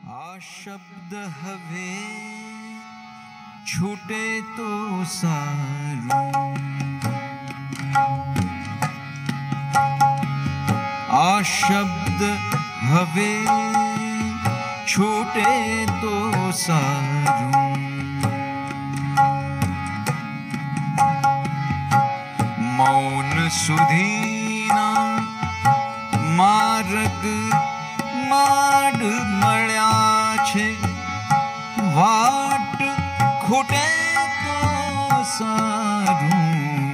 आ शब्द हवे छूटे तो सारूं, आ शब्द हवे छूटे तो सारूं, मौन सुधीना मार्ग माड मळ्या छे, वाट खूटे तो सारूं,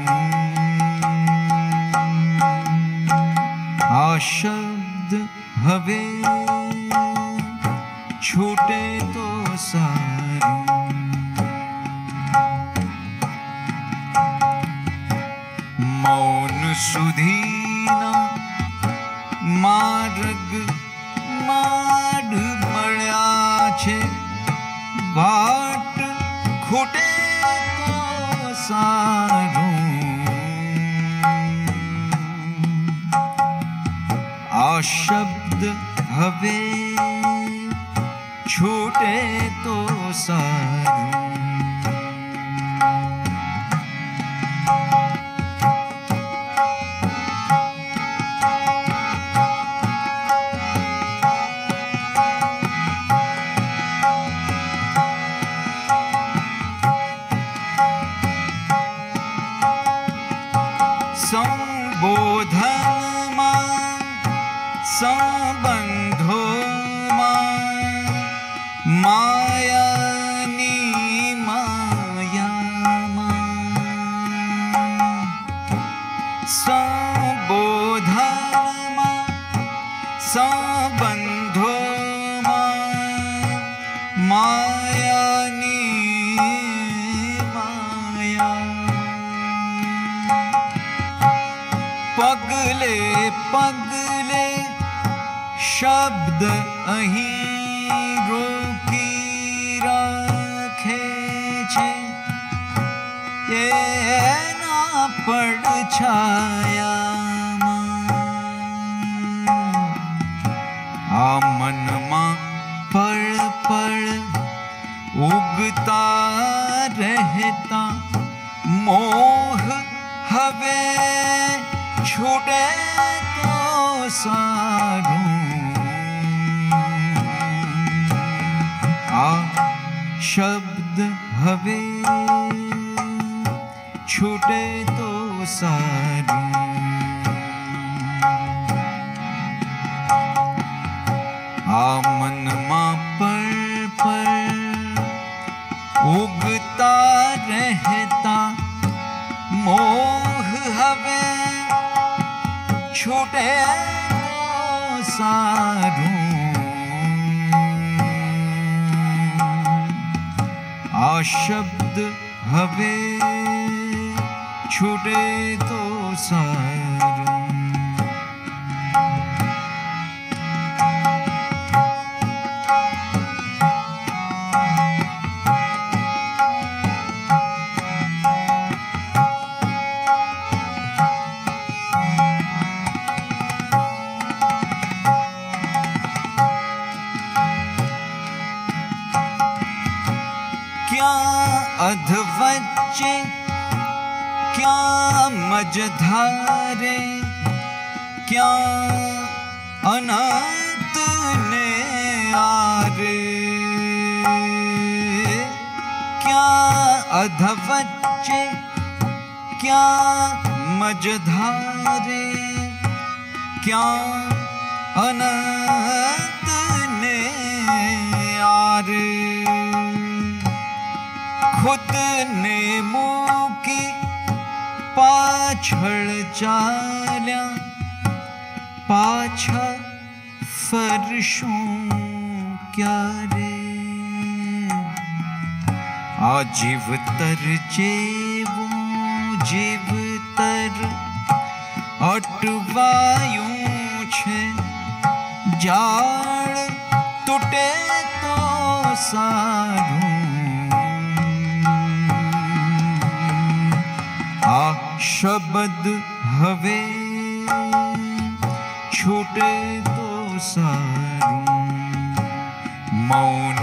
आ शब्द हवे छूटे तो सारूं, मौन सुधीना मार्ग माड मळ्या छे, वाट खूटे तो सारूं, आ शब्द हवे छूटे तो सारूं, संबोधन मां संबंधो मां मायानी माया मां, संबोधन मां संबंधो मां मायानी माया, पगले पगले शब्द अहीं रोकी राखे छे, एना પડછાયામાં आ મનમાં પળ પળ ઉગતા રહેતા मोह हवे छूटे तो सारूं, आ शब्द हवे छूटे तो सारूं, आ मनमा पल पल उगता रहता मोह हवे छूटे तो सारूं, आ शब्द हवे छूटे तो सारूं, क्या अधवच्चे क्या मझधारे, क्या अनंत ने आरे, क्या अधवच्चे क्या मझधारे, क्या अनंत ने आरे, खुद ने मूकी पाछळ चाल्या, पाछा फरशूं क्यारे, आ जीवतर जेवो जीवतर अटवायूं छे, जाळ तूटे तो सारूं, आ शब्द हवे छूटे तो सारूं, મૌન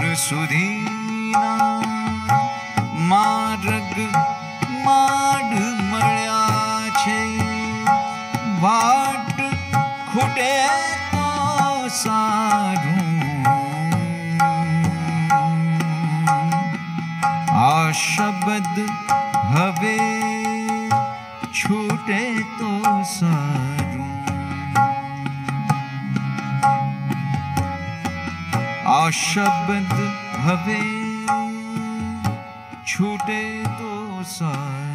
સુધીના માર્ગ માડ મળ્યા છે, વાટ ખૂટે તો સારું, આ શબ્દ હવે છૂટે તો સારું, આ શબ્દ હવે છૂટે તો સારું.